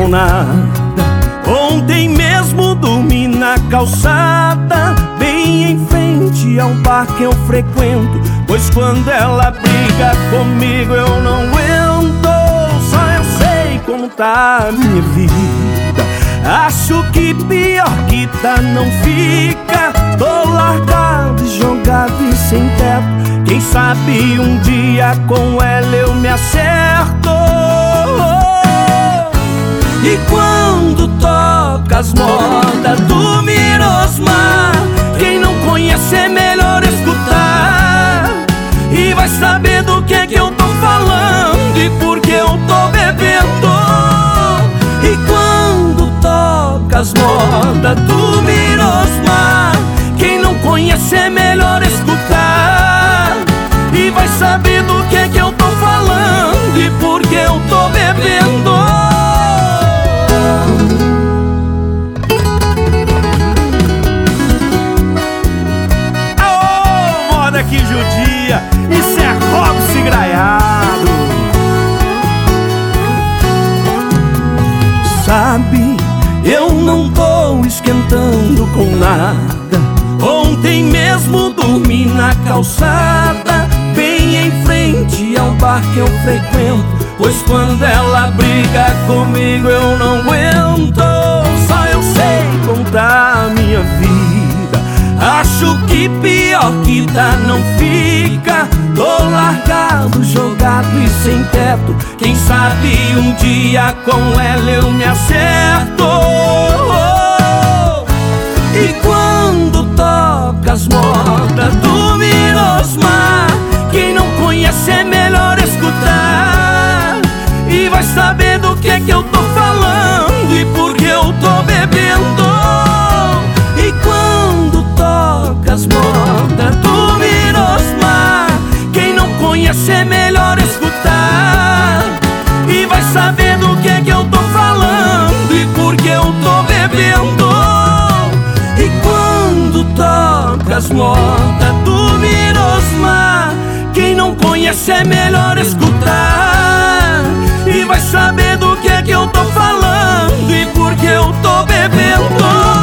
com nada. Ontem mesmo dormi na calçada, bem em frente ao bar que eu frequento, pois quando ela briga comigo eu não aguento. Só eu sei como tá a minha vida. Acho que pior que tá não fica. Tô largado, jogado e sem teto. Quem sabe um dia com ela eu me acerto. E quando toca as modas do Mirosmar, quem não conhece é melhor escutar. E vai saber do que eu tô falando e por que eu tô bebendo. E quando toca as modas do Mirosmar, quem não conhece é melhor escutar. E vai saber do que eu tô falando e por que eu tô bebendo. Aô, moda que judia, isso é Robson Graiado. Sabe, eu não tô esquentando com nada. Ontem mesmo dormi na calçada, bem em frente ao bar que eu frequento, pois quando ela briga comigo eu não aguento. Só eu sei contar a minha vida. Acho que pior que tá não fica. Tô largado, jogado e sem teto. Quem sabe um dia com ela eu me acerto. E quando toca as modas do Mirosmar, quem não conhece é melhor escutar. E vai saber do que eu tô falando e por que eu tô bebendo. E quando toca as modas do Mirosmar, quem não conhece é melhor escutar. E vai saber do que eu tô falando e por que eu tô bebendo. E quando toca as modas do Mirosmar, quem não conhece é melhor escutar. E vai saber do que eu tô falando e por que eu tô bebendo.